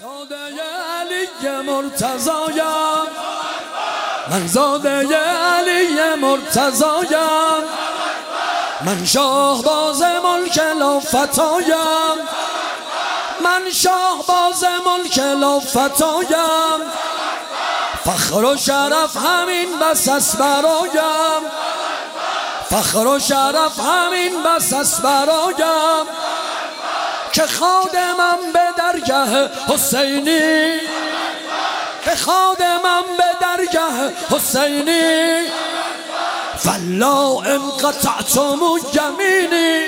زاده علی مرتضایم، من زاده علی مرتضایم، من شاه باز ملک لافتایم، من شاه باز ملک لافتایم، فخر و شرف همین بس است برایم، فخر و شرف همین بس است برایم، که خادمم به درگاه حسینی، که خادمم به درگاه حسینی، فلا ان قطعتم یمینی،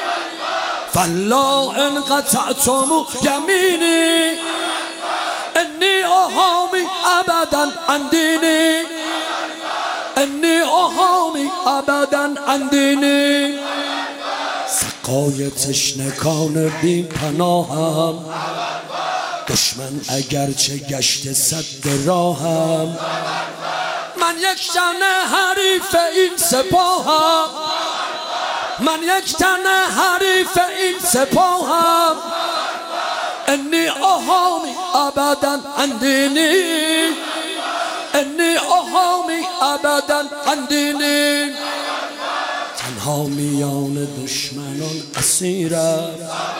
فلا ان قطعتم یمینی، انی احامی ابدا عن دینی، انی احامی ابدا عن دینی، سقای تشنگان بی پناهم، دشمن اگرچه گشت صد راهم، من یک تن حریف این سپاهم، من یک تن حریف این سپاهم، انی احامی ابدا عن دینی، انی احامی ابدا عن دینی، تنها میان دشمنان اسیرم،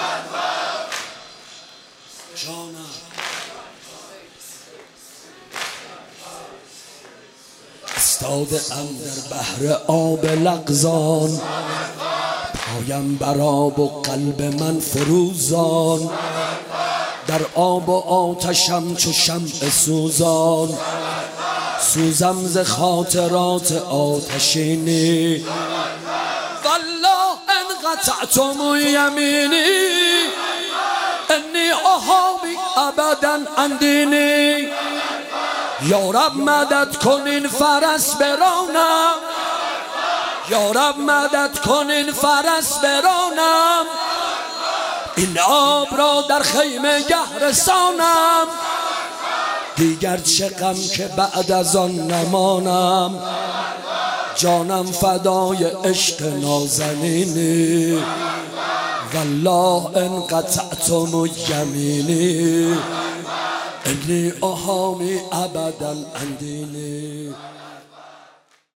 جانم استاده ام در بحر آب لغزان، پایم بر آب و قلب من فروزان، در آب و آتشم چو شمع سوزان، سوزم ز خاطرات آتشینی، والله ان قطعتم یمینی، انی احامی ابدا عن دینی، یا رب مدد کن این فرس برانم، یا رب مدد کن این فرس برانم، این آب را در خیمه گه رسانم، دیگر چه غم که بعد از آن نمانم، جانم فدای عشق نازنینی، والله ان قطعتم یمینی، انی احامی ابدا عن دینی.